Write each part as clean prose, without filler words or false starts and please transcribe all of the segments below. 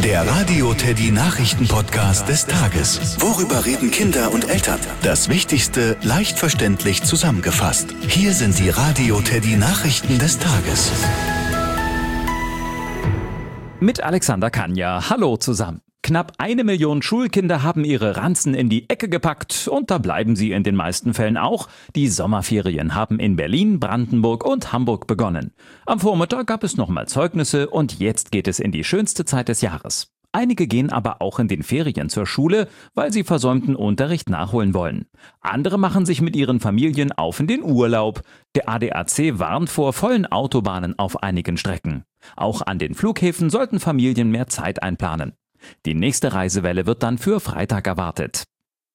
Der Radio Teddy Nachrichten-Podcast des Tages. Worüber reden Kinder und Eltern? Das Wichtigste leicht verständlich zusammengefasst. Hier sind die Radio Teddy Nachrichten des Tages. Mit Alexander Kanja. Hallo zusammen. Knapp 1 Million Schulkinder haben ihre Ranzen in die Ecke gepackt und da bleiben sie in den meisten Fällen auch. Die Sommerferien haben in Berlin, Brandenburg und Hamburg begonnen. Am Vormittag gab es nochmal Zeugnisse und jetzt geht es in die schönste Zeit des Jahres. Einige gehen aber auch in den Ferien zur Schule, weil sie versäumten Unterricht nachholen wollen. Andere machen sich mit ihren Familien auf in den Urlaub. Der ADAC warnt vor vollen Autobahnen auf einigen Strecken. Auch an den Flughäfen sollten Familien mehr Zeit einplanen. Die nächste Reisewelle wird dann für Freitag erwartet.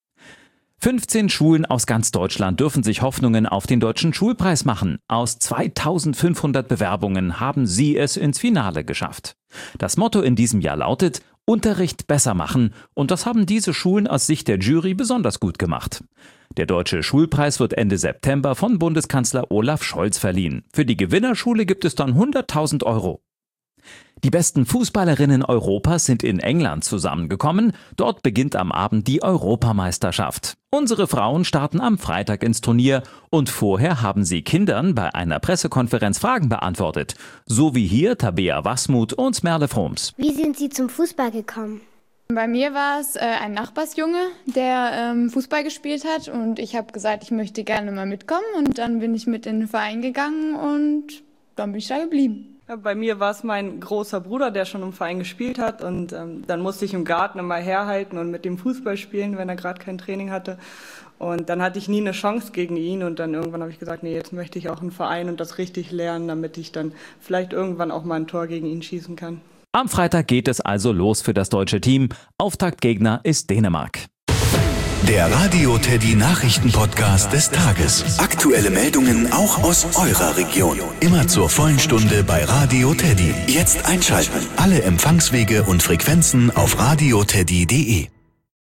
15 Schulen aus ganz Deutschland dürfen sich Hoffnungen auf den Deutschen Schulpreis machen. Aus 2500 Bewerbungen haben sie es ins Finale geschafft. Das Motto in diesem Jahr lautet: Unterricht besser machen, und das haben diese Schulen aus Sicht der Jury besonders gut gemacht. Der Deutsche Schulpreis wird Ende September von Bundeskanzler Olaf Scholz verliehen. Für die Gewinnerschule gibt es dann 100.000 Euro. Die besten Fußballerinnen Europas sind in England zusammengekommen. Dort beginnt am Abend die Europameisterschaft. Unsere Frauen starten am Freitag ins Turnier und vorher haben sie Kindern bei einer Pressekonferenz Fragen beantwortet. So wie hier Tabea Wasmuth und Merle Froms. Wie sind Sie zum Fußball gekommen? Bei mir war es ein Nachbarsjunge, der Fußball gespielt hat, und ich habe gesagt, ich möchte gerne mal mitkommen, und dann bin ich mit in den Verein gegangen und dann bin ich da geblieben. Ja, bei mir war es mein großer Bruder, der schon im Verein gespielt hat, und dann musste ich im Garten immer herhalten und mit dem Fußball spielen, wenn er gerade kein Training hatte. Und dann hatte ich nie eine Chance gegen ihn, und dann irgendwann habe ich gesagt, nee, jetzt möchte ich auch einen Verein und das richtig lernen, damit ich dann vielleicht irgendwann auch mal ein Tor gegen ihn schießen kann. Am Freitag geht es also los für das deutsche Team. Auftaktgegner ist Dänemark. Der Radio Teddy Nachrichten-Podcast des Tages. Aktuelle Meldungen auch aus eurer Region. Immer zur vollen Stunde bei Radio Teddy. Jetzt einschalten. Alle Empfangswege und Frequenzen auf radioteddy.de.